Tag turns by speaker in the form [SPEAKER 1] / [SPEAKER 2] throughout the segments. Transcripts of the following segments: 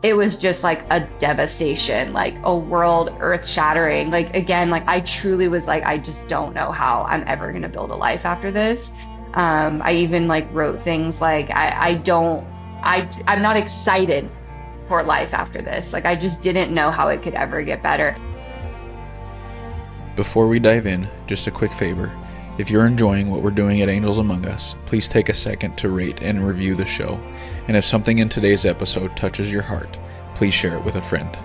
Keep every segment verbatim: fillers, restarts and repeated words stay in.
[SPEAKER 1] it was just like a devastation, like a world earth shattering. Like, again, like I truly was like, I just don't know how I'm ever going to build a life after this. Um, I even like wrote things like, I, I don't, I, I'm not excited for life after this. Like, I just didn't know how it could ever get better.
[SPEAKER 2] Before we dive in, just a quick favor. If you're enjoying what we're doing at Angels Among Us, please take a second to rate and review the show. And if something in today's episode touches your heart, please share it with a friend.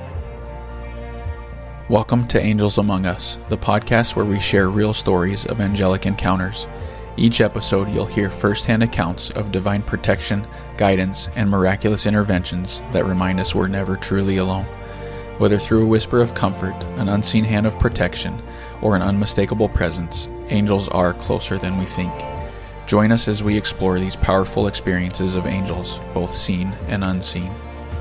[SPEAKER 2] Welcome to Angels Among Us, the podcast where we share real stories of angelic encounters. Each episode, you'll hear firsthand accounts of divine protection, guidance, and miraculous interventions that remind us we're never truly alone. Whether through a whisper of comfort, an unseen hand of protection, or an unmistakable presence, angels are closer than we think. Join us as we explore these powerful experiences of angels, both seen and unseen.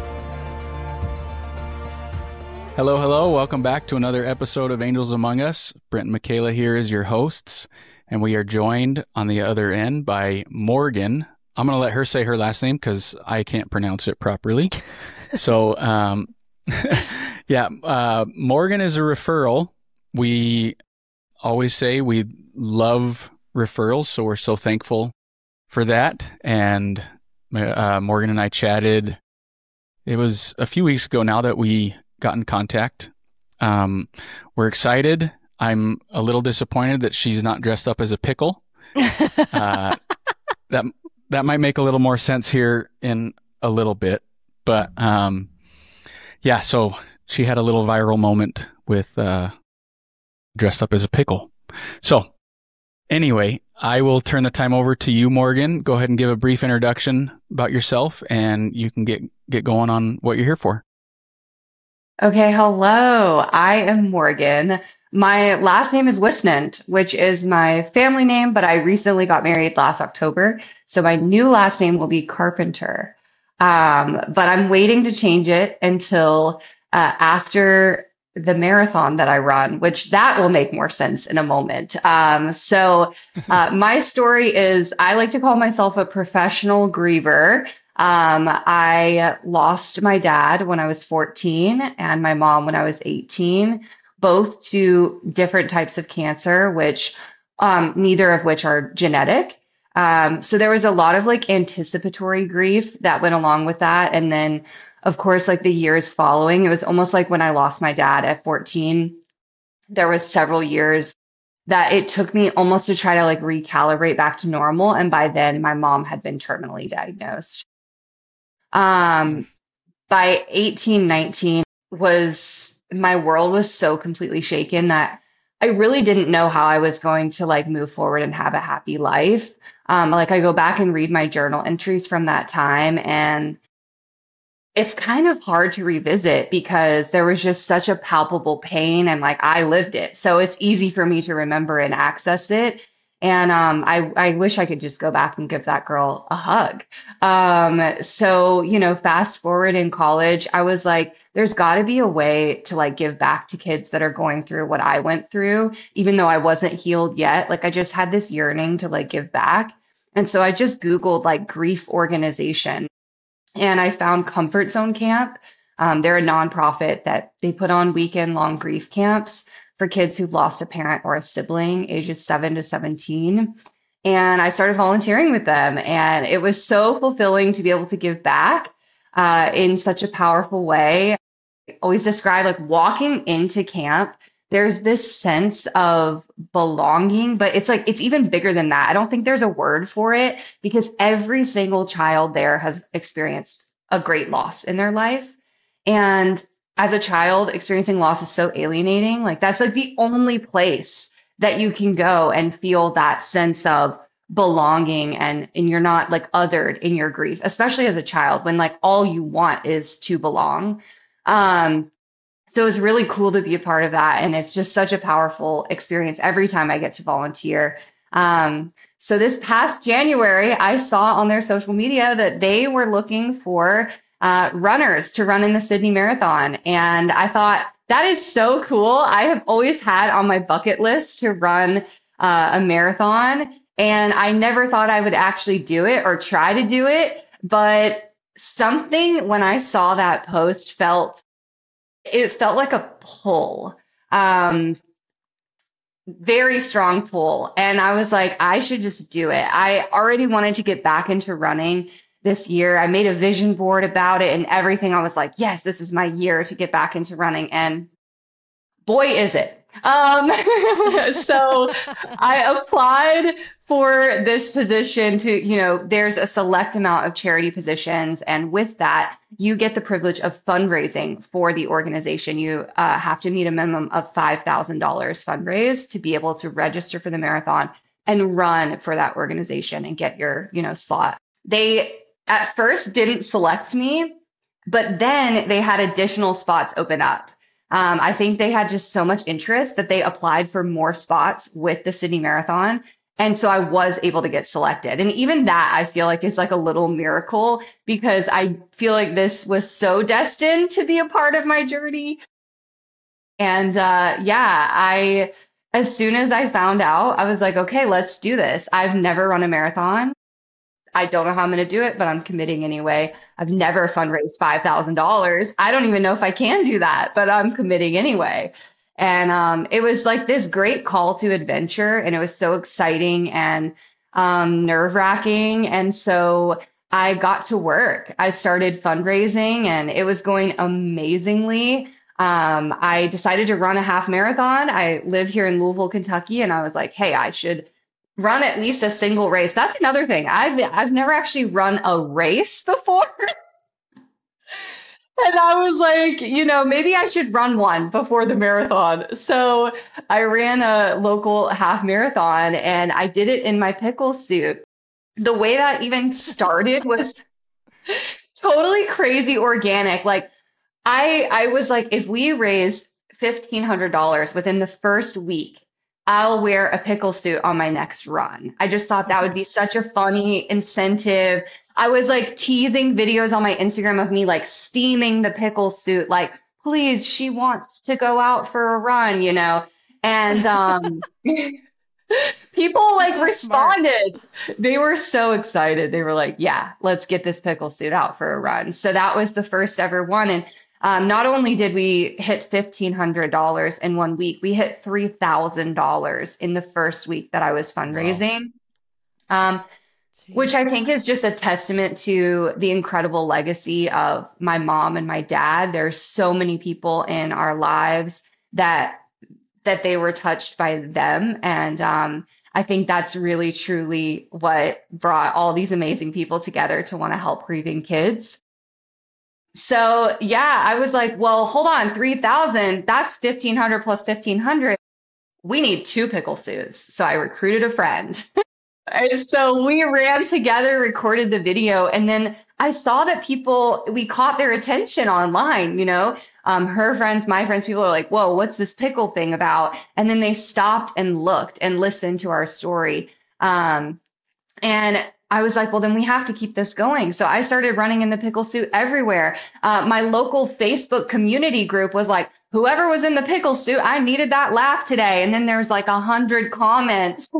[SPEAKER 2] Hello, hello. Welcome back to another episode of Angels Among Us. Brent and Michaela here as your hosts, and we are joined on the other end by Morgan. I'm going to let her say her last name because I can't pronounce it properly. So, um, yeah, uh, Morgan is a referral. We always say we love referrals, so we're so thankful for that. And uh, Morgan and I chatted. It was a few weeks ago now that we got in contact. Um, we're excited. I'm a little disappointed that she's not dressed up as a pickle. Uh, that that might make a little more sense here in a little bit. But um, yeah, so she had a little viral moment with uh, dressed up as a pickle. So anyway, I will turn the time over to you, Morgan. Go ahead and give a brief introduction about yourself, and you can get, get going on what you're here for.
[SPEAKER 1] Okay, hello. I am Morgan. My last name is Wisnant, which is my family name, but I recently got married last October. So my new last name will be Carpenter. Um, but I'm waiting to change it until uh, after the marathon that I run, which that will make more sense in a moment. Um, so uh, my story is I like to call myself a professional griever. Um, I lost my dad when I was fourteen and my mom when I was eighteen, both to different types of cancer, which um, neither of which are genetic. Um, so there was a lot of like anticipatory grief that went along with that. And then of course, like the years following, it was almost like when I lost my dad at fourteen, there was several years that it took me almost to try to like recalibrate back to normal. And by then my mom had been terminally diagnosed. Um, by eighteen, nineteen was, my world was so completely shaken that I really didn't know how I was going to like move forward and have a happy life. Um, like I go back and read my journal entries from that time, and it's kind of hard to revisit because there was just such a palpable pain and like I lived it. So it's easy for me to remember and access it. And um, I, I wish I could just go back and give that girl a hug. Um, so, you know, fast forward in college, I was like, there's got to be a way to like give back to kids that are going through what I went through, even though I wasn't healed yet. Like I just had this yearning to like give back. And so I just Googled like grief organization. And I found Comfort Zone Camp. Um, they're a nonprofit that they put on weekend long grief camps for kids who've lost a parent or a sibling, ages seven to seventeen. And I started volunteering with them. And it was so fulfilling to be able to give back uh, in such a powerful way. I always describe like walking into camp, there's this sense of belonging, but it's like, it's even bigger than that. I don't think there's a word for it because every single child there has experienced a great loss in their life. And as a child, experiencing loss is so alienating. Like that's like the only place that you can go and feel that sense of belonging and, and you're not like othered in your grief, especially as a child when like all you want is to belong. Um, So it was really cool to be a part of that. And it's just such a powerful experience every time I get to volunteer. Um, so this past January, I saw on their social media that they were looking for uh, runners to run in the Sydney Marathon. And I thought, that is so cool. I have always had on my bucket list to run uh, a marathon. And I never thought I would actually do it or try to do it. But something when I saw that post felt it felt like a pull. Um, very strong pull. And I was like, I should just do it. I already wanted to get back into running this year. I made a vision board about it and everything. I was like, yes, this is my year to get back into running. And boy, is it. Um, so I applied for this position to, you know, there's a select amount of charity positions. And with that, you get the privilege of fundraising for the organization. You uh, have to meet a minimum of five thousand dollars fundraise to be able to register for the marathon and run for that organization and get your, you know, slot. They at first didn't select me, but then they had additional spots open up. Um, I think they had just so much interest that they applied for more spots with the Sydney Marathon. And so I was able to get selected. And even that I feel like is like a little miracle because I feel like this was so destined to be a part of my journey. And uh, yeah, I, as soon as I found out, I was like, okay, let's do this. I've never run a marathon. I don't know how I'm going to do it, but I'm committing anyway. I've never fundraised five thousand dollars. I don't even know if I can do that, but I'm committing anyway. And um, it was like this great call to adventure, and it was so exciting and um, nerve-wracking. And so I got to work. I started fundraising, and it was going amazingly. Um, I decided to run a half marathon. I live here in Louisville, Kentucky, and I was like, hey, I should run at least a single race. That's another thing. I've I've never actually run a race before. And I was like, you know, maybe I should run one before the marathon. So I ran a local half marathon and I did it in my pickle suit. The way that even started was totally crazy organic. Like I I was like, if we raise fifteen hundred dollars within the first week, I'll wear a pickle suit on my next run. I just thought that would be such a funny incentive. I was like teasing videos on my Instagram of me like steaming the pickle suit, like, please, she wants to go out for a run, you know? And um, people like
[SPEAKER 3] So
[SPEAKER 1] responded. They were so excited. They were like, yeah, let's get this pickle suit out for a run. So that was the first ever one. And um, not only did we hit fifteen hundred dollars in one week, we hit three thousand dollars in the first week that I was fundraising. Wow. Um, which I think is just a testament to the incredible legacy of my mom and my dad. There's so many people in our lives that that they were touched by them. And um, I think that's really, truly what brought all these amazing people together to want to help grieving kids. So yeah, I was like, well, hold on, three thousand, that's fifteen hundred plus fifteen hundred. We need two pickle suits. So I recruited a friend. And so we ran together, recorded the video, and then I saw that people, we caught their attention online, you know, um, her friends, my friends, people are like, whoa, what's this pickle thing about? And then they stopped and looked and listened to our story. Um, and I was like, well, then we have to keep this going. So I started running in the pickle suit everywhere. Uh, my local Facebook community group was like, whoever was in the pickle suit, I needed that laugh today. And then there's like a hundred comments.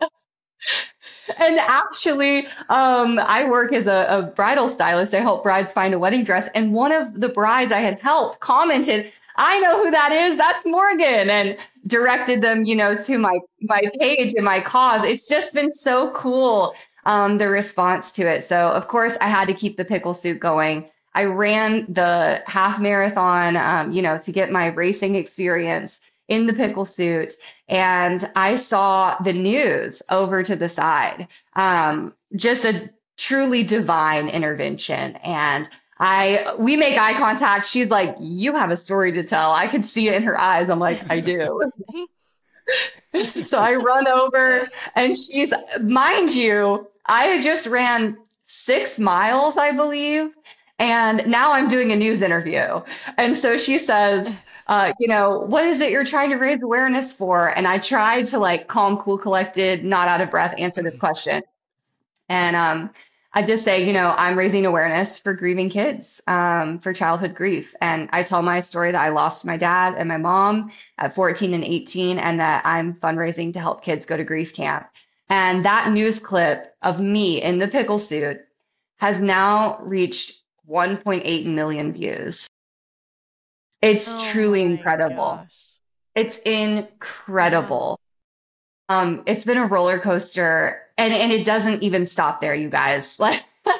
[SPEAKER 1] And actually, um, I work as a, a bridal stylist. I help brides find a wedding dress. And one of the brides I had helped commented, I know who that is. That's Morgan, and directed them, you know, to my, my page and my cause. It's just been so cool, um, the response to it. So, of course, I had to keep the pickle suit going. I ran the half marathon, um, you know, to get my racing experience in the pickle suit. And I saw the news over to the side. Um, just a truly divine intervention. And I, we make eye contact. She's like, you have a story to tell. I could see it in her eyes. I'm like, I do. So I run over and she's, mind you, I had just ran six miles, I believe. And now I'm doing a news interview. And so she says, uh, you know, what is it you're trying to raise awareness for? And I tried to like calm, cool, collected, not out of breath, answer this question. And um, I just say, you know, I'm raising awareness for grieving kids, um, for childhood grief. And I tell my story that I lost my dad and my mom at fourteen and eighteen, and that I'm fundraising to help kids go to grief camp. And that news clip of me in the pickle suit has now reached one point eight million views. It's
[SPEAKER 3] Oh
[SPEAKER 1] truly
[SPEAKER 3] my
[SPEAKER 1] incredible.
[SPEAKER 3] gosh.
[SPEAKER 1] It's
[SPEAKER 3] Wow.
[SPEAKER 1] incredible. Um, it's been a roller coaster, and and it doesn't even stop there, you guys. Like,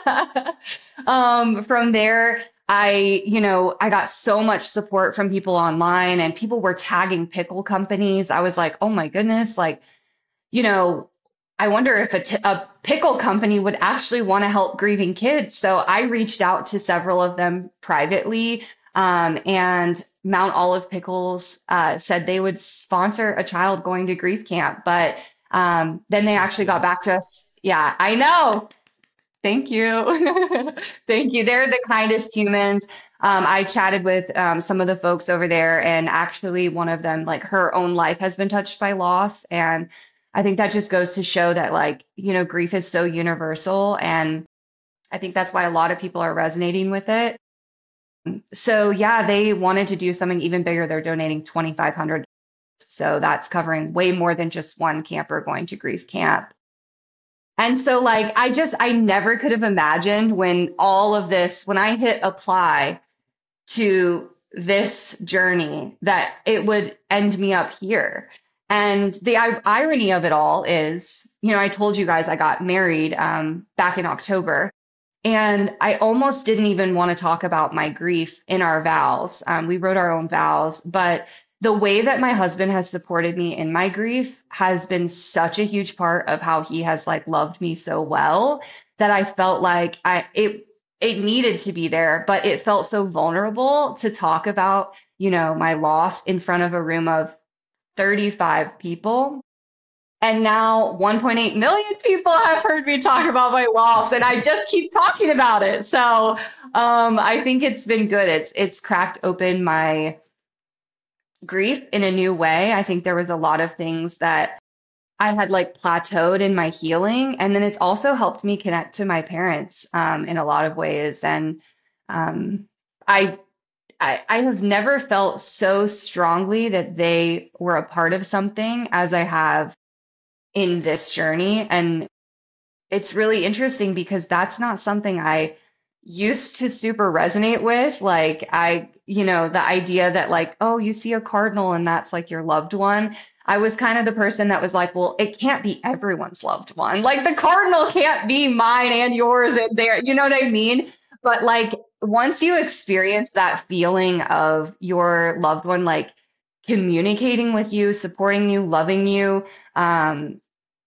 [SPEAKER 1] um, from there, I, you know, I got so much support from people online, and people were tagging pickle companies. I was like, oh my goodness, like, you know, I wonder if a, t a pickle company would actually want to help grieving kids. So I reached out to several of them privately, um, and Mount Olive Pickles uh, said they would sponsor a child going to grief camp. But um, then they
[SPEAKER 2] Heck
[SPEAKER 1] actually got
[SPEAKER 2] yeah.
[SPEAKER 1] back to us. Yeah, I know. Thank you. Thank you. They're the kindest humans. Um, I chatted with um, some of the folks over there, and actually, one of them, like her own life has been touched by loss. And I think that just goes to show that, like, you know, grief is so universal. And I think that's why a lot of people are resonating with it. So, yeah, they wanted to do something even bigger. They're donating twenty-five hundred dollars. So that's covering way more than just one camper going to grief camp. And so, like, I just, I never could have imagined when all of this, when I hit apply to this journey, that it would end me up here. And the i- irony of it all is, you know, I told you guys I got married um, back in October, and I almost didn't even want to talk about my grief in our vows. Um, we wrote our own vows, but the way that my husband has supported me in my grief has been such a huge part of how he has like loved me so well, that I felt like I it it needed to be there, but it felt so vulnerable to talk about, you know, my loss in front of a room of thirty-five people. And now one point eight million people have heard me talk about my loss, and I just keep talking about it. So um, I think it's been good. It's it's cracked open my grief in a new way. I think there was a lot of things that I had like plateaued in my healing, and then it's also helped me connect to my parents um, in a lot of ways. And um, I, I I have never felt so strongly that they were a part of something as I have in this journey. And it's really interesting because that's not something I used to super resonate with. Like, I, you know, the idea that, like, oh, you see a cardinal and that's like your loved one. I was kind of the person that was like, well, it can't be everyone's loved one. Like, the cardinal can't be mine and yours and there. You know what I mean? But like, once you experience that feeling of your loved one, like communicating with you, supporting you, loving you, um,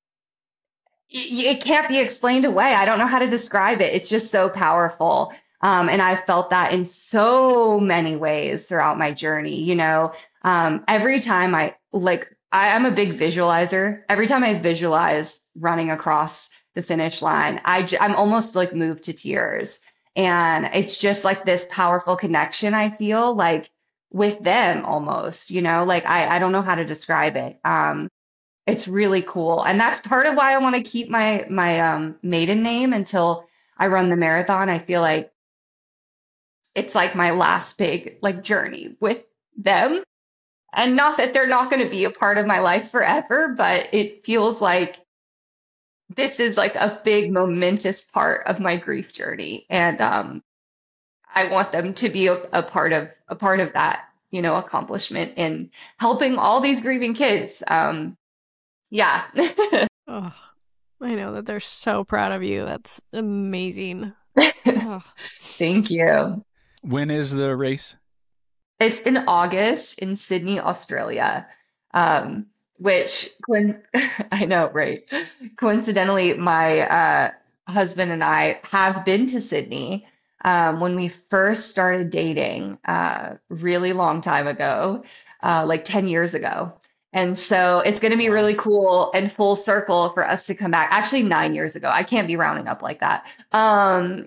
[SPEAKER 1] it can't be explained away. I don't know how to describe it. It's just so powerful. Um, and I've felt that in so many ways throughout my journey. You know, um, every time I like, I am a big visualizer. Every time I visualize running across the finish line, I, j- I'm almost like moved to tears. And it's just like this powerful connection I feel like with them almost, you know, like I, I don't know how to describe it. Um, it's really cool. And that's part of why I want to keep my my um maiden name until I run the marathon. I feel like it's like my last big like journey with them. And not that they're not going to be a part of my life forever, but it feels like this is like a big momentous part of my grief journey. And um I want them to be a, a part of a part of that, you know, accomplishment in helping all these grieving kids. Um yeah.
[SPEAKER 3] Oh, I know that they're so proud of you. That's amazing. Oh.
[SPEAKER 1] Thank you.
[SPEAKER 2] When is the race?
[SPEAKER 1] It's in August in Sydney, Australia. Um, which coin I know, right? Coincidentally, my uh, husband and I have been to Sydney um, when we first started dating, uh, really long time ago, uh, like ten years ago. And so it's going to be
[SPEAKER 2] Wow.
[SPEAKER 1] really cool and full circle for us to come back. Actually, nine years ago. I can't be rounding up like that. Um,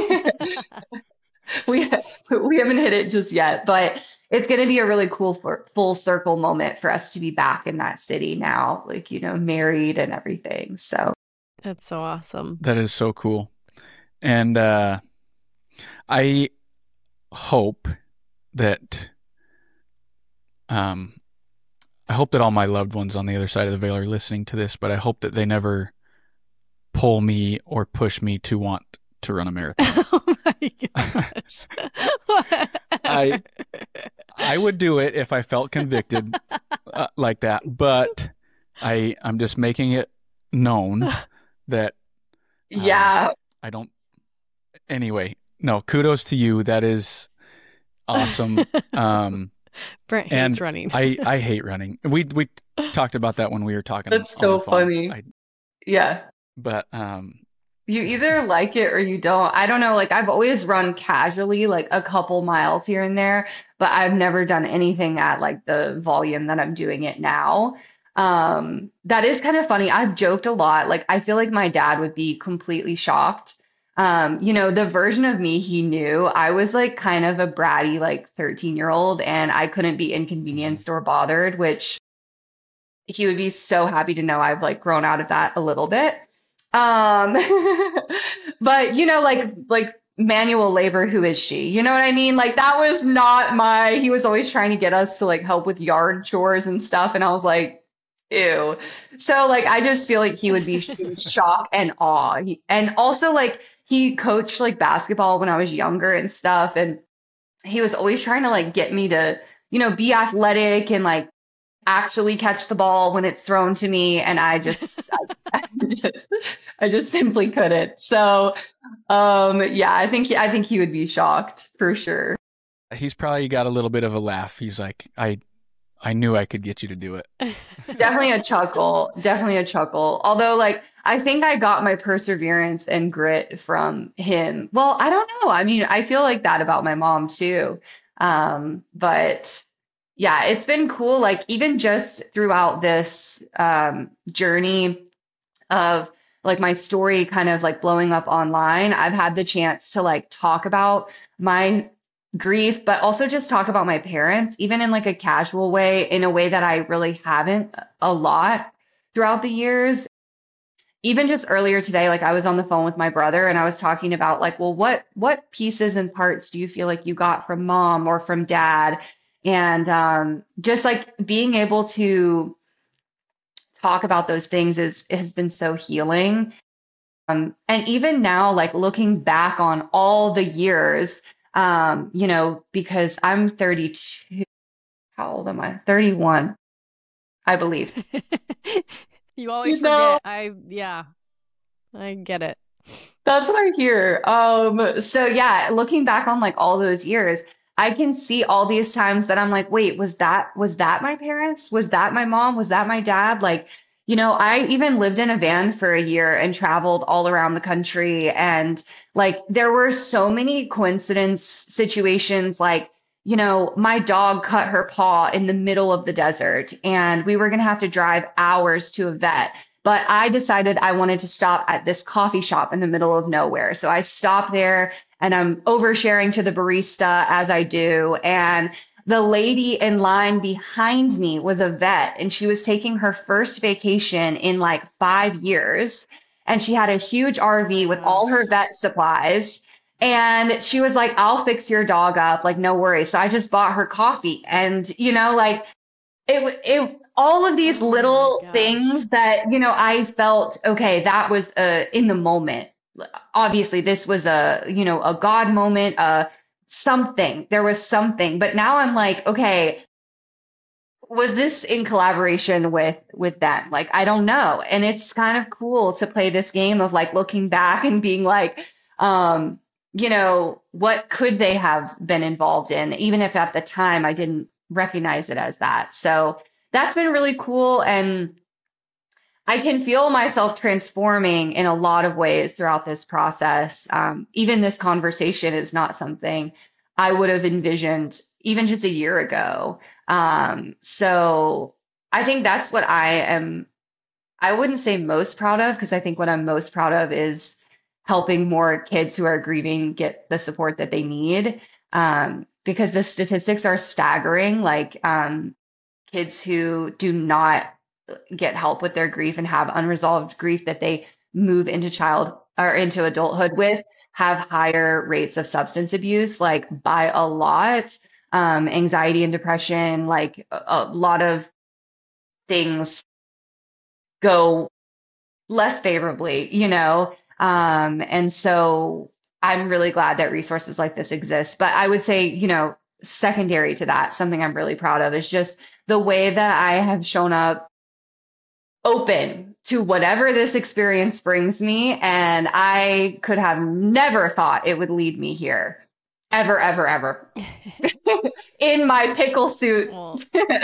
[SPEAKER 1] we we haven't hit it just yet, but it's going to be a really cool for, full circle moment for us to be back in that city now, like, you know, married and everything. So
[SPEAKER 3] That's so awesome.
[SPEAKER 2] That is so cool. And uh, I hope that um, I hope that all my loved ones on the other side of the veil are listening to this, but I hope that they never pull me or push me to want to run a marathon.
[SPEAKER 3] Oh my gosh.
[SPEAKER 2] I I would do it if I felt convicted uh, like that, but I I'm just making it known that um,
[SPEAKER 1] Yeah.
[SPEAKER 2] I don't. Anyway, no, kudos to you. That is awesome. Um,
[SPEAKER 3] Brent
[SPEAKER 2] and
[SPEAKER 3] hates running.
[SPEAKER 2] I I hate running. We we talked about that when we were talking
[SPEAKER 1] That's
[SPEAKER 2] on
[SPEAKER 1] so
[SPEAKER 2] the phone.
[SPEAKER 1] funny.
[SPEAKER 2] I,
[SPEAKER 1] Yeah.
[SPEAKER 2] but um,
[SPEAKER 1] You either like it or you don't. I don't know. Like I've always run casually, like a couple miles here and there, but I've never done anything at like the volume that I'm doing it now. Um, that is kind of funny. I've joked a lot. Like I feel like my dad would be completely shocked. Um, you know, the version of me he knew, I was like kind of a bratty, like thirteen year old, and I couldn't be inconvenienced or bothered, which he would be so happy to know I've like grown out of that a little bit. Um, but you know, like like manual labor, who is she? You know what I mean? Like that was not my, he was always trying to get us to like help with yard chores and stuff, and I was like, ew. So like I just feel like he would be in shock and awe. He, and also like he coached like basketball when I was younger and stuff, and he was always trying to like get me to, you know, be athletic and like actually catch the ball when it's thrown to me, and I just I, I just I just simply couldn't. So um yeah, I think I think he would be shocked for sure.
[SPEAKER 2] he's probably got a little bit of a laugh. He's like, I I knew I could get you to do it.
[SPEAKER 1] Definitely a chuckle, definitely a chuckle. Although like I think I got my perseverance and grit from him. Well, I don't know. I mean, I feel like that about my mom too. Um, but yeah, it's been cool. Like even just throughout this um, journey of like my story kind of like blowing up online, I've had the chance to like talk about my grief, but also just talk about my parents, even in like a casual way, in a way that I really haven't a lot throughout the years. Even just earlier today, like I was on the phone with my brother and I was talking about like, well, what what pieces and parts do you feel like you got from mom or from dad? And um, just like being able to talk about those things is has been so healing. Um, and even now, like looking back on all the years, um, you know, because I'm thirty-two. How old am I? thirty-one, I believe.
[SPEAKER 3] You always
[SPEAKER 1] You know,
[SPEAKER 3] forget. I yeah, I get it.
[SPEAKER 1] that's what I hear. Um, so yeah, looking back on like all those years, I can see all these times that I'm like, wait, was that was that my parents? Was that my mom? Was that my dad? Like, you know, I even lived in a van for a year and traveled all around the country. And like there were so many coincidence situations like, you know, my dog cut her paw in the middle of the desert and we were going to have to drive hours to a vet. But I decided I wanted to stop at this coffee shop in the middle of nowhere. So I stopped there and I'm oversharing to the barista as I do. And the lady in line behind me was a vet and she was taking her first vacation in like five years. And she had a huge R V with all her
[SPEAKER 3] Gosh.
[SPEAKER 1] vet supplies. And she was like, I'll fix your dog up. Like, no worries. So I just bought her coffee. And, you know, like it, it, all of these
[SPEAKER 3] Oh my
[SPEAKER 1] little
[SPEAKER 3] gosh.
[SPEAKER 1] things that, you know, I felt, okay, that was uh, in the moment. Obviously, this was a, you know, a God moment, uh, something. There was something. But now I'm like, okay, was this in collaboration with with them? Like, I don't know. And it's kind of cool to play this game of like looking back and being like, um, you know, what could they have been involved in, even if at the time I didn't recognize it as that. So that's been really cool. And I can feel myself transforming in a lot of ways throughout this process. Um, even this conversation is not something I would have envisioned even just a year ago. Um, so I think that's what I am, I wouldn't say most proud of, because I think what I'm most proud of is helping more kids who are grieving get the support that they need. Um, because the statistics are staggering. Like, um, kids who do not get help with their grief and have unresolved grief that they move into child or into adulthood with have higher rates of substance abuse, like by a lot. Um, anxiety and depression, like a, a lot of things go less favorably, you know? Um, and so I'm really glad that resources like this exist. But I would say, you know, secondary to that, something I'm really proud of is just the way that I have shown up open to whatever this experience brings me. And I could have never thought it would lead me here. Ever, ever, ever. In my pickle suit.
[SPEAKER 3] Well,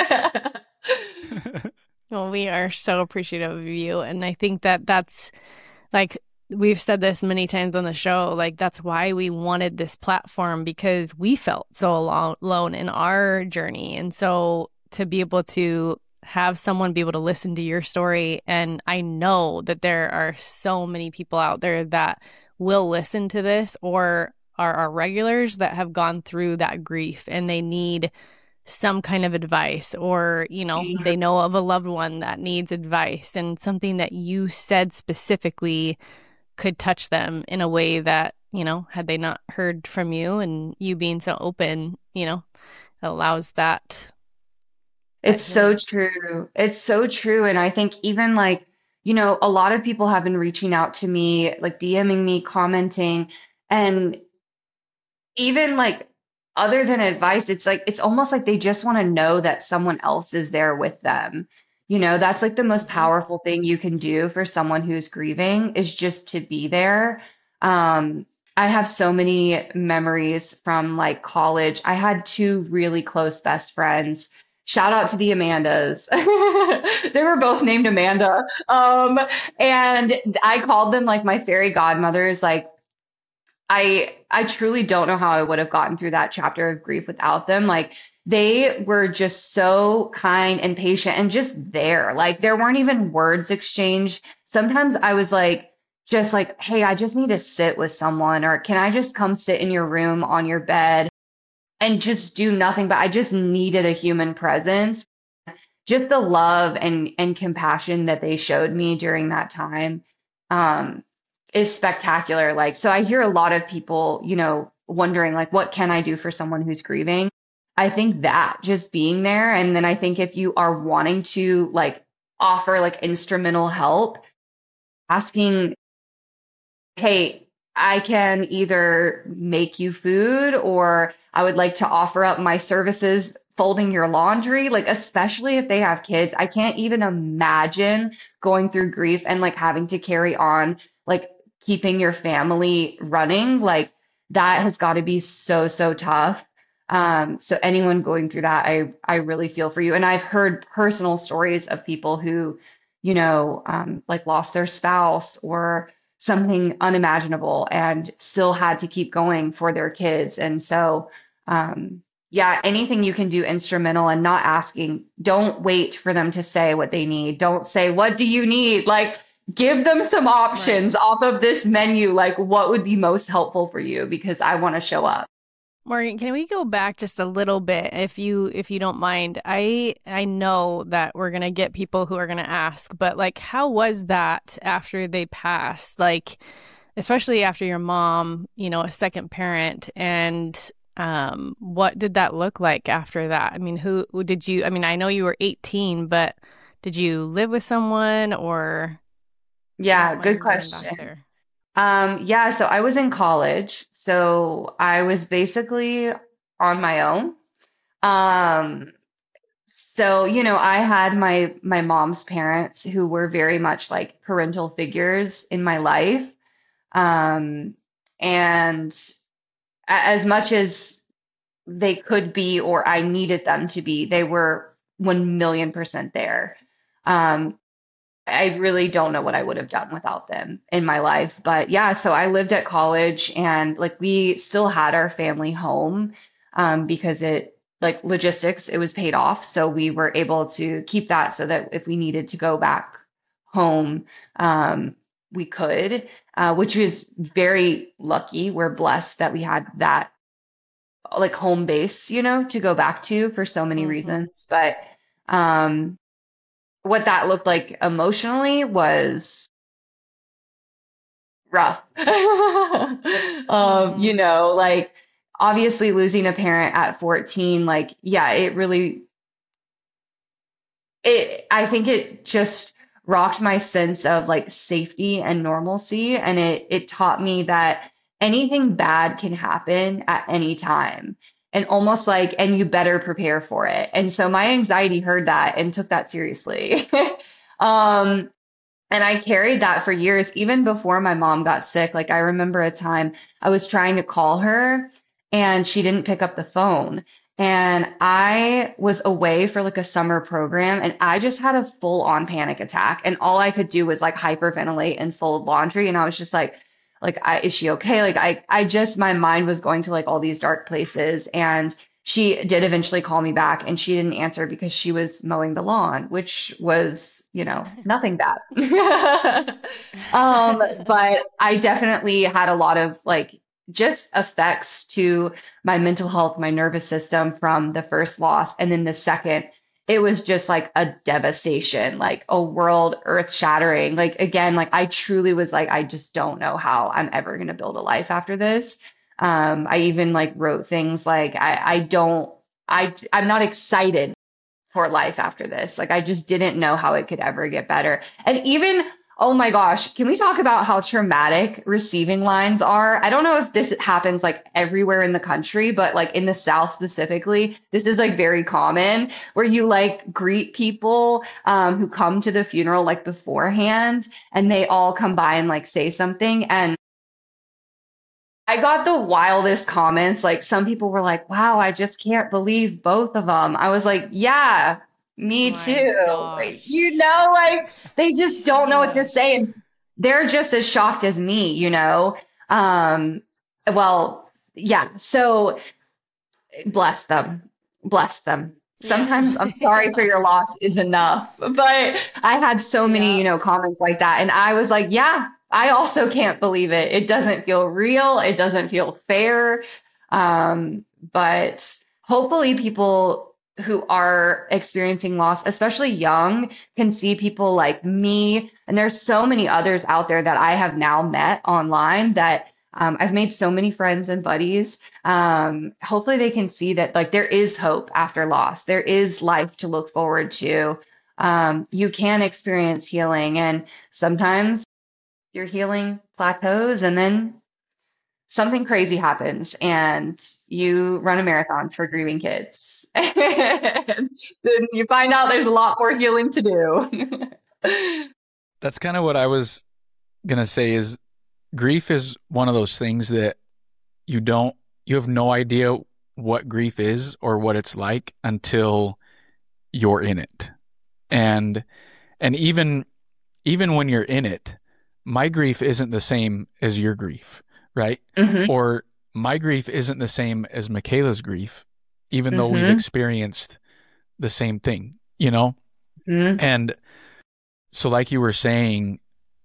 [SPEAKER 3] well, we are so appreciative of you. And I think that that's like, we've said this many times on the show, like that's why we wanted this platform, because we felt so alone, alone in our journey. And so to be able to have someone be able to listen to your story, and I know that there are so many people out there that will listen to this or are our regulars that have gone through that grief and they need some kind of advice, or, you know, they know of a loved one that needs advice, and something that you said specifically could touch them in a way that, you know, had they not heard from you, and you being so open, you know, allows that.
[SPEAKER 1] It's so true. It's so true. And I think even like, you know, a lot of people have been reaching out to me, like DMing me, commenting, and even like other than advice, it's like, it's almost like they just want to know that someone else is there with them. You know, that's like the most powerful thing you can do for someone who's grieving is just to be there. Um, I have so many memories from like college. I had two really close best friends. Shout out to the Amandas. They were both named Amanda. Um, and I called them like my fairy godmothers. Like I I truly don't know how I would have gotten through that chapter of grief without them. Like they were just so kind and patient and just there. Like there weren't even words exchanged. Sometimes I was like, just like, hey, I just need to sit with someone, or can I just come sit in your room on your bed and just do nothing? But I just needed a human presence. Just the love and and compassion that they showed me during that time um, is spectacular. Like, so I hear a lot of people, you know, wondering like, what can I do for someone who's grieving? I think that just being there. And then I think if you are wanting to like offer like instrumental help, asking, hey, I can either make you food, or I would like to offer up my services folding your laundry, like especially if they have kids. I can't even imagine going through grief and like having to carry on, like keeping your family running. Like that has got to be so, so tough. Um, so anyone going through that, I, I really feel for you. And I've heard personal stories of people who, you know, um, like lost their spouse or something unimaginable and still had to keep going for their kids. And so, um, yeah, anything you can do instrumental, and not asking, don't wait for them to say what they need. Don't say, what do you need? Like, give them some options
[SPEAKER 3] Right.
[SPEAKER 1] off of this menu. Like, what would be most helpful for you? Because I want to show up.
[SPEAKER 3] Morgan, can we go back just a little bit, if you if you don't mind? I I know that we're gonna get people who are gonna ask, but like, how was that after they passed? Like, especially after your mom, you know, a second parent, and um, what did that look like after that? I mean, who, who did you? I mean, I know you were eighteen, but did you live with someone, or? I
[SPEAKER 1] Yeah,
[SPEAKER 3] don't
[SPEAKER 1] good
[SPEAKER 3] mind going back
[SPEAKER 1] question.
[SPEAKER 3] there.
[SPEAKER 1] Um, yeah, so I was in college, so I was basically on my own. Um, so, you know, I had my my mom's parents who were very much like parental figures in my life. Um, and a- as much as they could be or I needed them to be, they were one million percent there. Um, I really don't know what I would have done without them in my life. But yeah, so I lived at college, and like we still had our family home um, because it, like logistics, it was paid off. So we were able to keep that so that if we needed to go back home, um, we could, uh, which was very lucky. We're blessed that we had that like home base, you know, to go back to for so many
[SPEAKER 3] Mm-hmm.
[SPEAKER 1] reasons. But um, what that looked like emotionally was rough. Um, you
[SPEAKER 3] Mm-hmm.
[SPEAKER 1] know, like obviously losing a parent at fourteen, like, yeah, it really, it, I think it just rocked my sense of like safety and normalcy. And it, it taught me that anything bad can happen at any time. And almost like, and you better prepare for it. And so my anxiety heard that and took that seriously. um, and I carried that for years, even before my mom got sick. Like I remember a time I was trying to call her and she didn't pick up the phone. And I was away for like a summer program and I just had a full on panic attack. And all I could do was like hyperventilate and fold laundry. And I was just like, like, I, is she okay? Like I, I just, my mind was going to like all these dark places. And she did eventually call me back and she didn't answer because she was mowing the lawn, which was, you know, nothing bad. um, but I definitely had a lot of like just effects to my mental health, my nervous system from the first loss. And then the second, it was just like a devastation, like a world earth shattering. Like, again, like I truly was like, I just don't know how I'm ever going to build a life after this. Um, I even like wrote things like, I, I don't, I, I'm not excited for life after this. Like, I just didn't know how it could ever get better. And even, oh my gosh, can we talk about how traumatic receiving lines are? I don't know if this happens like everywhere in the country, but like in the South specifically, this is like very common where you like greet people um, who come to the funeral like beforehand and they all come by and like say something. And I got the wildest comments. Like some people were like, wow, I just can't believe both of them. I was like, yeah, me
[SPEAKER 3] Oh my
[SPEAKER 1] too.
[SPEAKER 3] gosh.
[SPEAKER 1] Like, you know, like they just don't know what to
[SPEAKER 3] Yes.
[SPEAKER 1] say. And they're just as shocked as me, you know? Um, well, yeah. So bless them. Bless them.
[SPEAKER 3] Yeah.
[SPEAKER 1] Sometimes I'm sorry for your loss is enough. But I had so many,
[SPEAKER 3] Yeah.
[SPEAKER 1] you know, comments like that. And I was like, yeah, I also can't believe it. It doesn't feel real. It doesn't feel fair. Um, but hopefully people who are experiencing loss, especially young, can see people like me. And there's so many others out there that I have now met online that um, I've made so many friends and buddies. Um, hopefully they can see that like there is hope after loss. There is life to look forward to. Um, you can experience healing, and sometimes your healing plateaus and then something crazy happens and you run a marathon for grieving kids. And then you find out there's a lot more healing to do.
[SPEAKER 2] That's kind of what I was going to say is grief is one of those things that you don't, you have no idea what grief is or what it's like until you're in it. And, and even, even when you're in it, my grief isn't the same as your grief, right?
[SPEAKER 1] Mm-hmm.
[SPEAKER 2] Or my grief isn't the same as Michaela's grief, even though we've
[SPEAKER 1] Mm-hmm.
[SPEAKER 2] experienced the same thing, you know?
[SPEAKER 1] Mm-hmm.
[SPEAKER 2] And so like you were saying,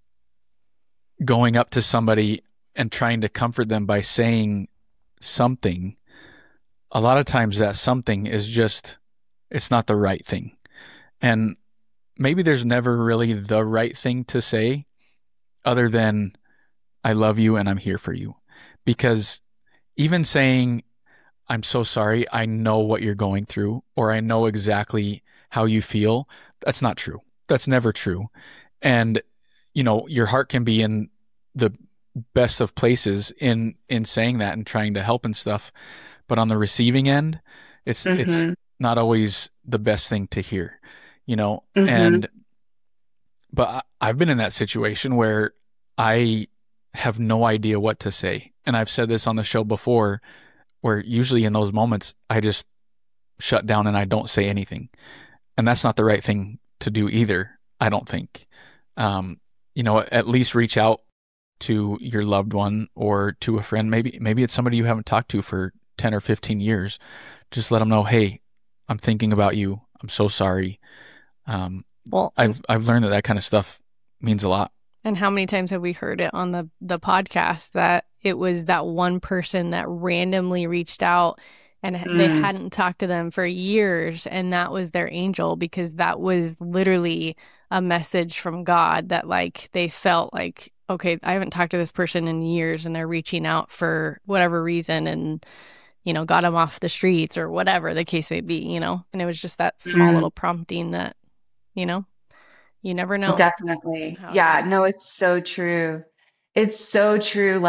[SPEAKER 2] going up to somebody and trying to comfort them by saying something, a lot of times that something is just, it's not the right thing. And maybe there's never really the right thing to say other than, I love you and I'm here for you. Because even saying, I'm so sorry, I know what you're going through, or I know exactly how you feel, that's not true. That's never true. And, you know, your heart can be in the best of places in, in saying that and trying to help and stuff. But on the receiving end, it's,
[SPEAKER 1] Mm-hmm.
[SPEAKER 2] it's not always the best thing to hear, you know?
[SPEAKER 1] Mm-hmm.
[SPEAKER 2] And, but I, I've been in that situation where I have no idea what to say. And I've said this on the show before, where usually in those moments, I just shut down and I don't say anything. And that's not the right thing to do either, I don't think. Um, you know, at least reach out to your loved one or to a friend. Maybe, maybe it's somebody you haven't talked to for ten or fifteen years. Just let them know, hey, I'm thinking about you. I'm so sorry. Um,
[SPEAKER 3] Well,
[SPEAKER 2] I've, I've learned that that kind of stuff means a lot.
[SPEAKER 3] and how many times have we heard it on the, the podcast that it was that one person that randomly reached out and they
[SPEAKER 1] Mm.
[SPEAKER 3] hadn't talked to them for years, and that was their angel, because that was literally a message from God that like they felt like, okay, I haven't talked to this person in years and they're reaching out for whatever reason, and you know, got them off the streets or whatever the case may be, you know. And it was just that small
[SPEAKER 1] Mm.
[SPEAKER 3] little prompting that, you know, you never know.
[SPEAKER 1] Definitely.
[SPEAKER 3] how it
[SPEAKER 1] Yeah,
[SPEAKER 3] goes.
[SPEAKER 1] no, it's so true. It's so true. Like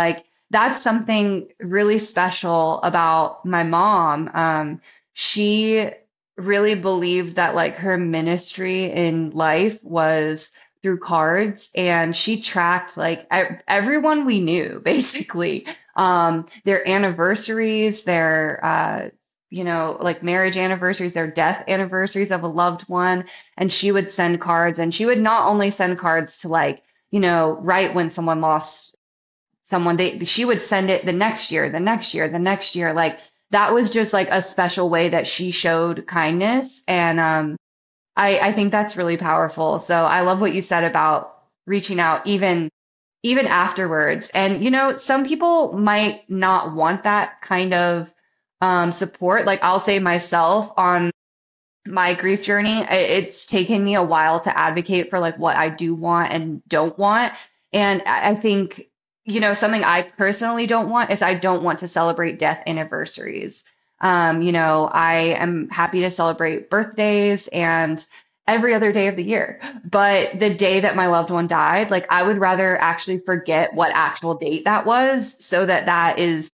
[SPEAKER 1] that's something really special about my mom. Um, she really believed that like her ministry in life was through cards, and she tracked like e- everyone we knew basically, um, their anniversaries, their uh, you know, like marriage anniversaries, their death anniversaries of a loved one, and she would send cards, and she would not only send cards to like, you know, right when someone lost someone, they she would send it the next year, the next year, the next year. Like that was just like a special way that she showed kindness. And um I I think that's really powerful. So I love what you said about reaching out even even afterwards. And you know, some people might not want that kind of um support. Like I'll say myself on my grief journey, I- it's taken me a while to advocate for like what I do want and don't want. And I I think, you know, something I personally don't want is I don't want to celebrate death anniversaries. Um, you know, I am happy to celebrate birthdays and every other day of the year. But the day that my loved one died, like I would rather actually forget what actual date that was so that that is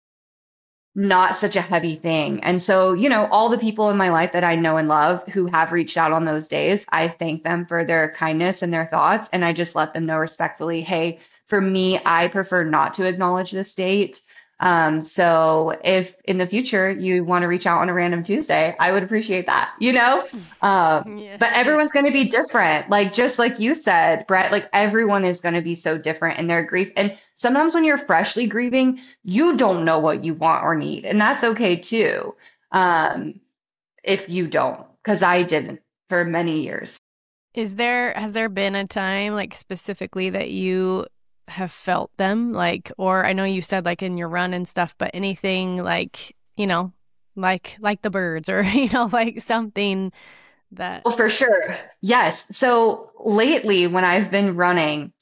[SPEAKER 1] not such a heavy thing. And so, you know, all the people in my life that I know and love who have reached out on those days, I thank them for their kindness and their thoughts. And I just let them know respectfully, hey, for me, I prefer not to acknowledge this date. Um, so if in the future you want to reach out on a random Tuesday, I would appreciate that, you know? Um,
[SPEAKER 3] Yeah.
[SPEAKER 1] but everyone's going to be different. Like, just like you said, Brett, like everyone is going to be so different in their grief. And sometimes when you're freshly grieving, you don't know what you want or need. And that's okay too. Um, if you don't, because I didn't for many years.
[SPEAKER 3] Is there, has there been a time like specifically that you have felt them like, or I know you said like in your run and stuff, but anything like, you know, like, like the birds or, you know, like something that,
[SPEAKER 1] Well, for sure. Yes. So lately, when I've been running,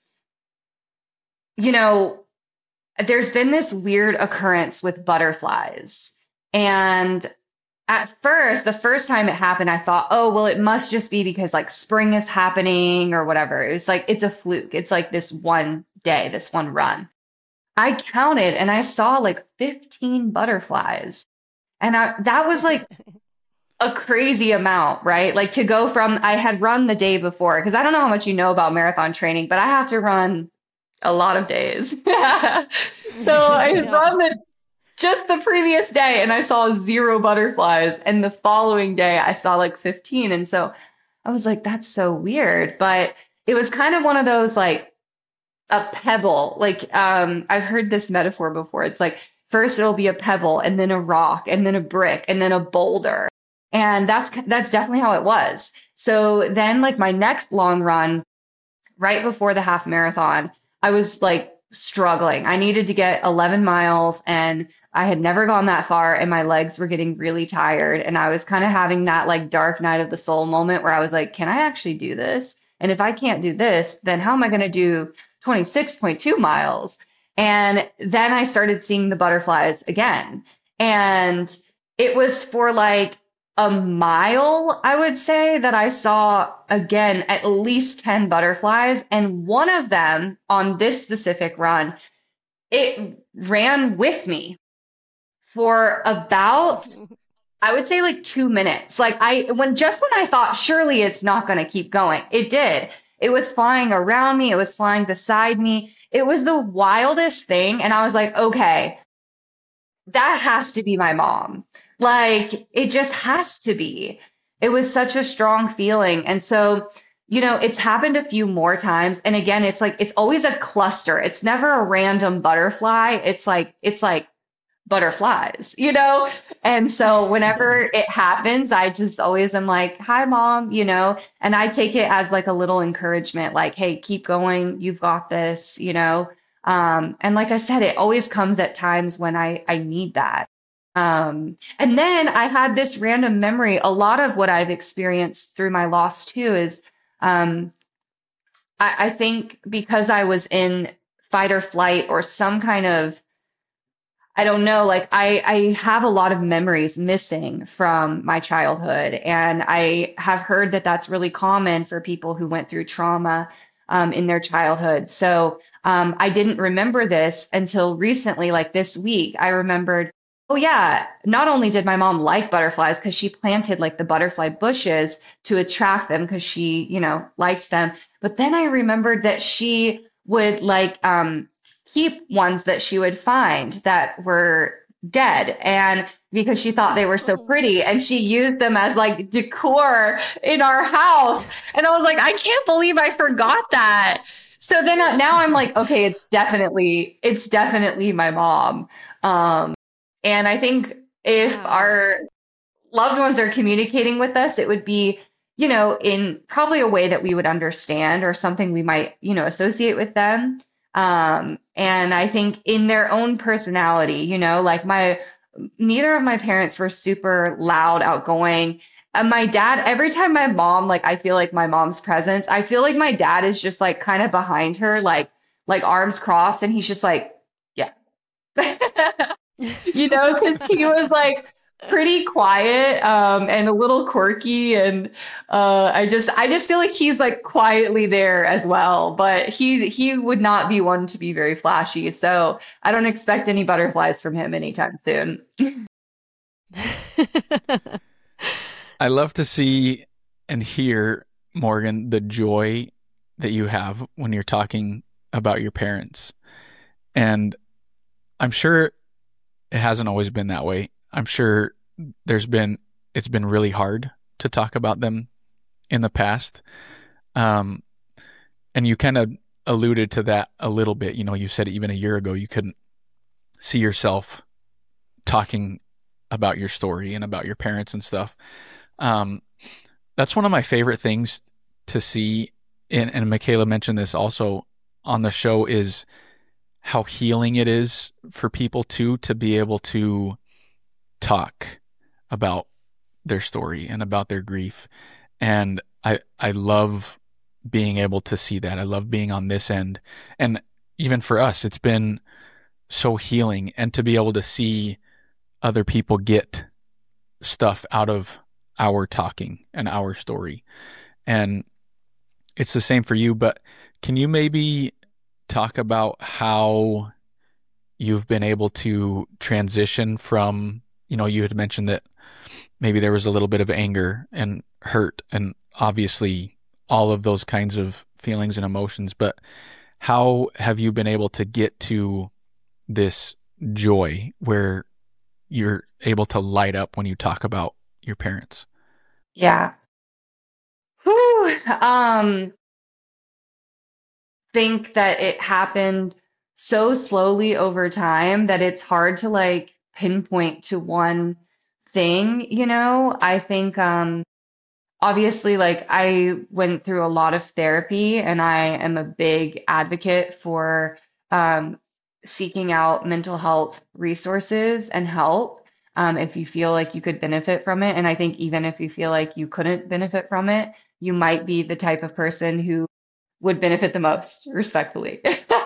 [SPEAKER 1] you know, there's been this weird occurrence with butterflies. And at first, the first time it happened, I thought, oh, well, it must just be because like spring is happening or whatever. It was like, it's a fluke. It's like this one day, this one run. I counted and I saw like fifteen butterflies. And I, that was like a crazy amount, right? Like to go from, I had run the day before, because I don't know how much you know about marathon training, but I have to run a lot of days. So I had
[SPEAKER 3] yeah.
[SPEAKER 1] run the just the previous day and I saw zero butterflies. And the following day I saw like fifteen. And so I was like, that's so weird. But it was kind of one of those like a pebble. Like um, I've heard this metaphor before. It's like first it'll be a pebble and then a rock and then a brick and then a boulder. And that's that's definitely how it was. So then like my next long run, right before the half marathon, I was like struggling. I needed to get eleven miles and I had never gone that far and my legs were getting really tired. And I was kind of having that like dark night of the soul moment where I was like, can I actually do this? And if I can't do this, then how am I going to do twenty-six point two miles? And then I started seeing the butterflies again. And it was for like a mile, I would say, that I saw again at least ten butterflies. And one of them on this specific run, it ran with me for about, I would say like two minutes. Like I, when just when I thought surely it's not going to keep going, it did. It was flying around me. It was flying beside me. It was the wildest thing. And I was like, okay, that has to be my mom. Like it just has to be. It was such a strong feeling. And so, you know, it's happened a few more times. And again, it's like, it's always a cluster. It's never a random butterfly. It's like, it's like butterflies, you know? And so whenever it happens, I just always am like, hi, mom, you know, and I take it as like a little encouragement, like, hey, keep going. You've got this, you know? Um, and like I said, it always comes at times when I, I need that. Um, and then I had this random memory. A lot of what I've experienced through my loss too is, um, I, I think because I was in fight or flight or some kind of, I don't know, like I, I have a lot of memories missing from my childhood. And I have heard that that's really common for people who went through trauma. um, in their childhood. So um, I didn't remember this until recently, like this week. I remembered, oh yeah, not only did my mom like butterflies because she planted like the butterfly bushes to attract them because she, you know, likes them, but then I remembered that she would like um, keep ones that she would find that were dead, and because she thought they were so pretty, and she used them as like decor in our house. And I was like, I can't believe I forgot that. So then uh, now I'm like, okay, it's definitely it's definitely my mom. Um, and I think if
[SPEAKER 3] Wow.
[SPEAKER 1] our loved ones are communicating with us, it would be, you know, in probably a way that we would understand or something we might, you know, associate with them. Um, and I think in their own personality, you know, like my, neither of my parents were super loud, outgoing. And my dad, every time my mom, like, I feel like my mom's presence, I feel like my dad is just like kind of behind her, like, like arms crossed, and he's just like, yeah. You know, because he was like pretty quiet um, and a little quirky, and uh, I just I just feel like he's like quietly there as well. But he he would not be one to be very flashy, so I don't expect any butterflies from him anytime soon.
[SPEAKER 2] I love to see and hear, Morgan, the joy that you have when you're talking about your parents. And I'm sure it hasn't always been that way. I'm sure there's been, it's been really hard to talk about them in the past. Um, and you kind of alluded to that a little bit. You know, you said even a year ago, you couldn't see yourself talking about your story and about your parents and stuff. Um, that's one of my favorite things to see. And, and Michaela mentioned this also on the show, is how healing it is for people too, to be able to talk about their story and about their grief. And I, I love being able to see that. I love being on this end. And even for us, it's been so healing, and to be able to see other people get stuff out of our talking and our story. And it's the same for you, but can you maybe talk about how you've been able to transition from, you know, you had mentioned that maybe there was a little bit of anger and hurt and obviously all of those kinds of feelings and emotions, but how have you been able to get to this joy where you're able to light up when you talk about your parents?
[SPEAKER 1] Yeah. Whew. Um, think that it happened so slowly over time that it's hard to like pinpoint to one thing, you know? I think um obviously like I went through a lot of therapy, and I am a big advocate for um seeking out mental health resources and help um if you feel like you could benefit from it. And I think even if you feel like you couldn't benefit from it, you might be the type of person who would benefit the most, respectfully.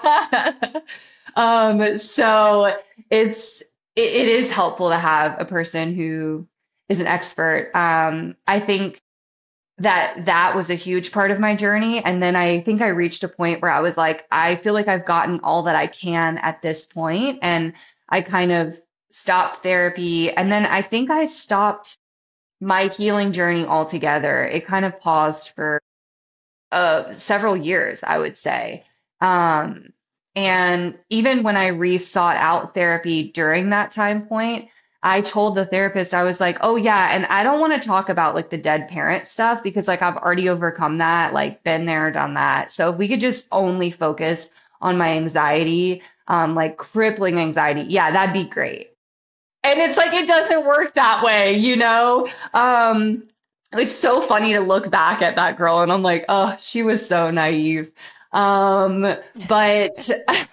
[SPEAKER 1] Um, so it's it, it is helpful to have a person who is an expert. Um, I think that that was a huge part of my journey. And then I think I reached a point where I was like, I feel like I've gotten all that I can at this point, and I kind of stopped therapy. And then I think I stopped my healing journey altogether. It kind of paused for uh, several years, I would say. Um, and even when I re-sought out therapy during that time point, I told the therapist, I was like, oh yeah, and I don't want to talk about like the dead parent stuff because like I've already overcome that, like been there, done that. So if we could just only focus on my anxiety, um, like crippling anxiety, yeah, that'd be great. And it's like it doesn't work that way, you know? Um, it's so funny to look back at that girl and I'm like, oh, she was so naive. Um, but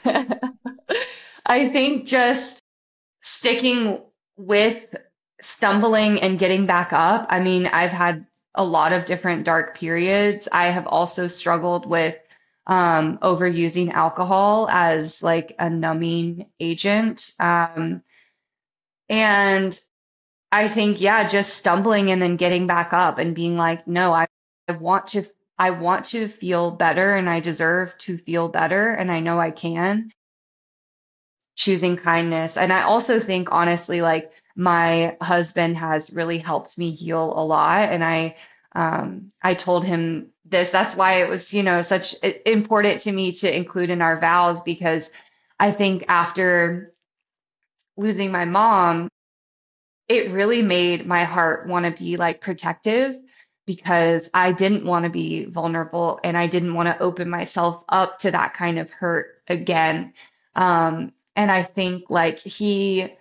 [SPEAKER 1] I think just sticking with stumbling and getting back up. I mean, I've had a lot of different dark periods. I have also struggled with um, overusing alcohol as like a numbing agent. Um, and I think, yeah, just stumbling and then getting back up and being like, no, I, I want to, I want to feel better and I deserve to feel better and I know I can, choosing kindness. And I also think honestly, like my husband has really helped me heal a lot. And I, um, I told him this. That's why it was, you know, such i- important to me to include in our vows because I think after losing my mom, it really made my heart want to be like protective because I didn't want to be vulnerable and I didn't want to open myself up to that kind of hurt again. Um, and I think like he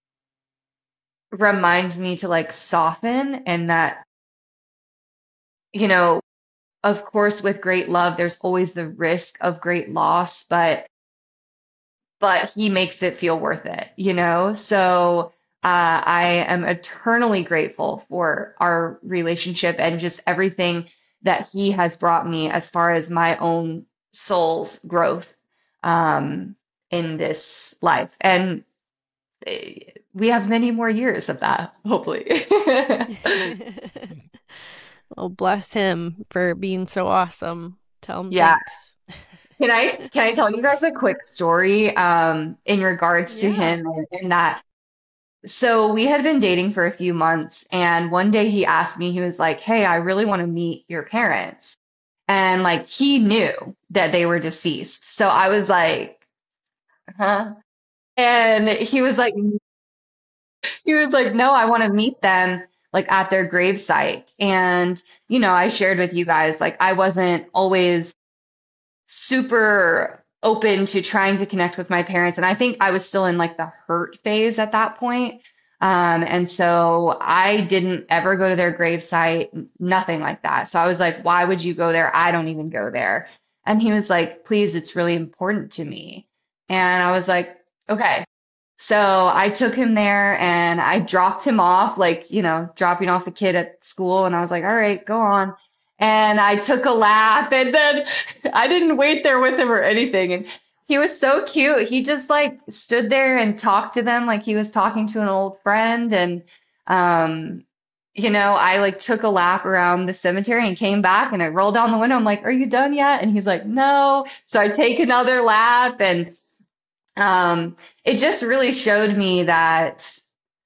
[SPEAKER 1] reminds me to like soften and that, you know, of course, with great love, there's always the risk of great loss, but but he makes it feel worth it, you know? So uh, I am eternally grateful for our relationship and just everything that he has brought me as far as my own soul's growth um, in this life. And eh, we have many more years of that, hopefully.
[SPEAKER 3] Well, bless him for being so awesome. Tell him
[SPEAKER 1] Yeah.
[SPEAKER 3] thanks.
[SPEAKER 1] Can I can I tell you guys a quick story um, in regards to
[SPEAKER 3] Yeah.
[SPEAKER 1] him and, and that so we had been dating for a few months, and one day he asked me, he was like, "Hey, I really want to meet your parents." And like he knew that they were deceased. So I was like, "Huh?" And he was like, he was like, "No, I want to meet them like at their gravesite." And you know, I shared with you guys like I wasn't always super open to trying to connect with my parents. And I think I was still in like the hurt phase at that point. Um, and so I didn't ever go to their gravesite, n- nothing like that. So I was like, why would you go there? I don't even go there. And he was like, please, it's really important to me. And I was like, okay. So I took him there and I dropped him off, like, you know, dropping off a kid at school. And I was like, all right, go on. And I took a lap and then I didn't wait there with him or anything. And he was so cute. He just like stood there and talked to them like he was talking to an old friend. And, um, you know, I like took a lap around the cemetery and came back and I rolled down the window. I'm like, are you done yet? And he's like, no. So I take another lap and um, it just really showed me that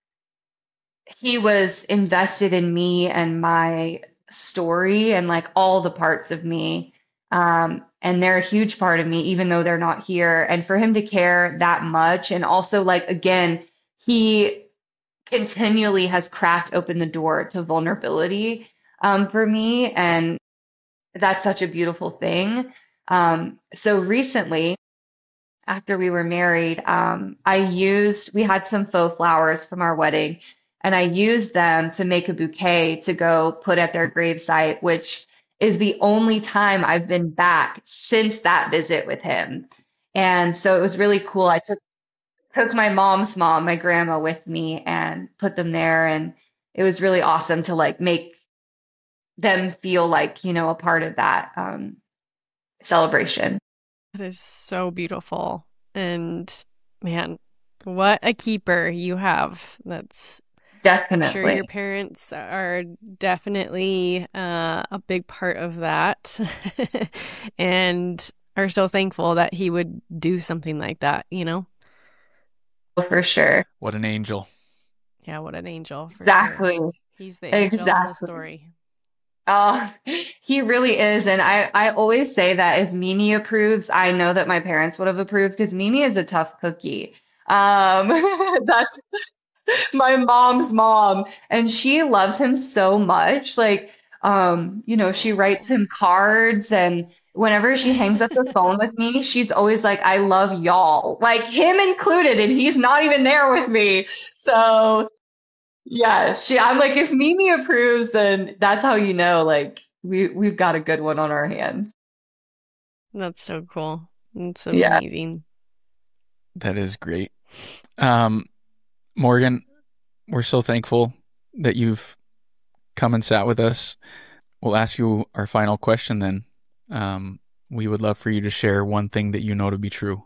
[SPEAKER 1] he was invested in me and my story and like all the parts of me. Um, and they're a huge part of me, even though they're not here. And for him to care that much, and also like again, he continually has cracked open the door to vulnerability um, for me, and that's such a beautiful thing. Um, so recently after we were married, um, I used, we had some faux flowers from our wedding, and I used them to make a bouquet to go put at their gravesite, which is the only time I've been back since that visit with him. And so it was really cool. I took took my mom's mom, my grandma, with me and put them there, and it was really awesome to like make them feel like, you know, a part of that um, celebration.
[SPEAKER 3] That is so beautiful. And man, what a keeper you have. That's I'm sure your
[SPEAKER 1] Definitely.
[SPEAKER 3] parents are definitely uh, a big part of that and are so thankful that he would do something like that, you know?
[SPEAKER 1] For sure.
[SPEAKER 2] What an angel.
[SPEAKER 3] Yeah, what an angel for sure.
[SPEAKER 1] Exactly.
[SPEAKER 3] He's the angel in the
[SPEAKER 1] Exactly.
[SPEAKER 3] story.
[SPEAKER 1] Oh, he really is. And I, I always say that if Mimi approves, I know that my parents would have approved because Mimi is a tough cookie. Um, that's my mom's mom, and she loves him so much. Like, um, you know, she writes him cards, and whenever she hangs up the phone with me, she's always like, I love y'all, like him included, and he's not even there with me. So yeah, she, I'm like, if Mimi approves, then that's how you know, like, we we've got a good one on our hands.
[SPEAKER 3] That's so cool. It's
[SPEAKER 1] Yeah.
[SPEAKER 3] amazing.
[SPEAKER 2] That is great. Um, Morgan, we're so thankful that you've come and sat with us. We'll ask you our final question then. Um, we would love for you to share one thing that you know to be true.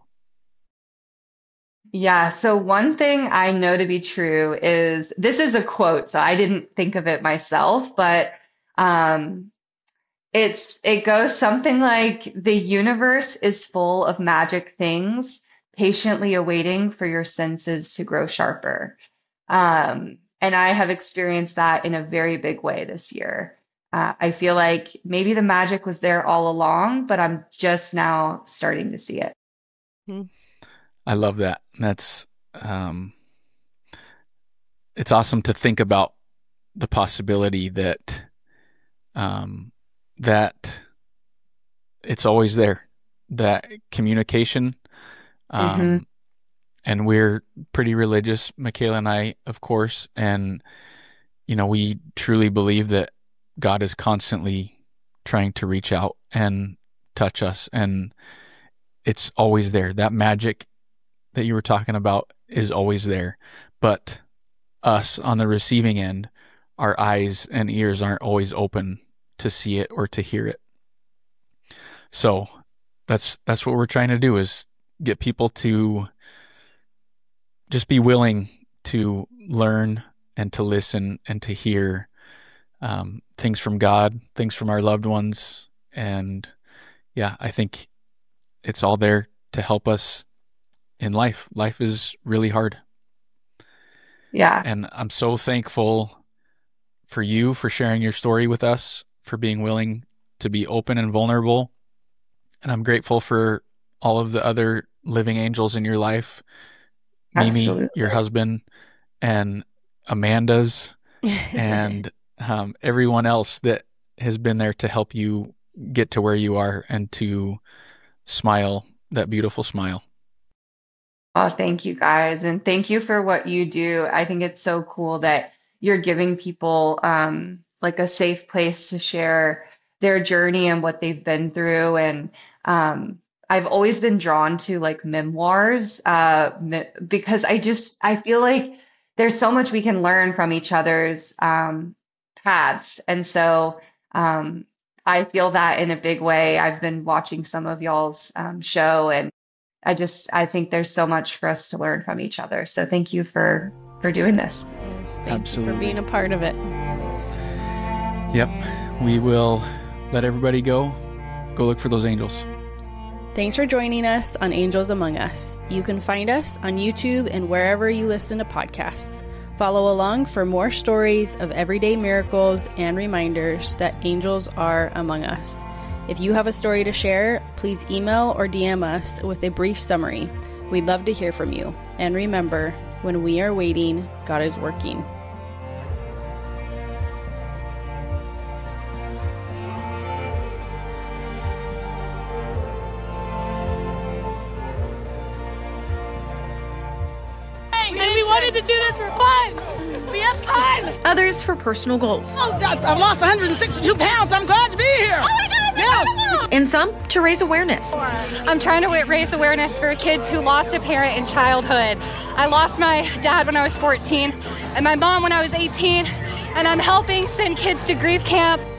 [SPEAKER 1] Yeah, so one thing I know to be true is this is a quote, so I didn't think of it myself, but um, It's it goes something like the universe is full of magic things, patiently awaiting for your senses to grow sharper. Um, and I have experienced that in a very big way this year. Uh, I feel like maybe the magic was there all along, but I'm just now starting to see it.
[SPEAKER 2] I love that. That's um, it's awesome to think about the possibility that um, that it's always there, that communication. Um,
[SPEAKER 1] Mm-hmm.
[SPEAKER 2] And we're pretty religious, Michaela and I, of course. And, you know, we truly believe that God is constantly trying to reach out and touch us. And it's always there. That magic that you were talking about is always there. But us on the receiving end, our eyes and ears aren't always open to see it or to hear it. So that's that's what we're trying to do, is get people to just be willing to learn and to listen and to hear um, things from God, things from our loved ones. And yeah, I think it's all there to help us in life. Life is really hard.
[SPEAKER 1] Yeah.
[SPEAKER 2] And I'm so thankful for you for sharing your story with us, for being willing to be open and vulnerable. And I'm grateful for all of the other living angels in your life. Mimi,
[SPEAKER 1] Absolutely.
[SPEAKER 2] your husband, and Amanda's, and um, everyone else that has been there to help you get to where you are and to smile that beautiful smile.
[SPEAKER 1] Oh, thank you guys. And thank you for what you do. I think it's so cool that you're giving people um, like a safe place to share their journey and what they've been through. And um, I've always been drawn to like memoirs uh, me- because I just, I feel like there's so much we can learn from each other's um, paths. And so um, I feel that in a big way. I've been watching some of y'all's um, show, and I just, I think there's so much for us to learn from each other. So thank you for, for doing this.
[SPEAKER 3] Yes, thank
[SPEAKER 2] Absolutely.
[SPEAKER 3] you for being a part of it.
[SPEAKER 2] Yep. We will let everybody go. Go look for those angels.
[SPEAKER 4] Thanks for joining us on Angels Among Us. You can find us on YouTube and wherever you listen to podcasts. Follow along for more stories of everyday miracles and reminders that angels are among us. If you have a story to share, please email or D M us with a brief summary. We'd love to hear from you. And remember, when we are waiting, God is working.
[SPEAKER 5] And we wanted to do this for fun. We have fun.
[SPEAKER 6] Others for personal goals.
[SPEAKER 5] Oh, God, I've lost one hundred sixty-two pounds. I'm glad to be here. Oh, my God. Yeah.
[SPEAKER 6] And some to raise awareness.
[SPEAKER 7] I'm trying to raise awareness for kids who lost a parent in childhood. I lost my dad when I was fourteen and my mom when I was eighteen, and I'm helping send kids to grief camp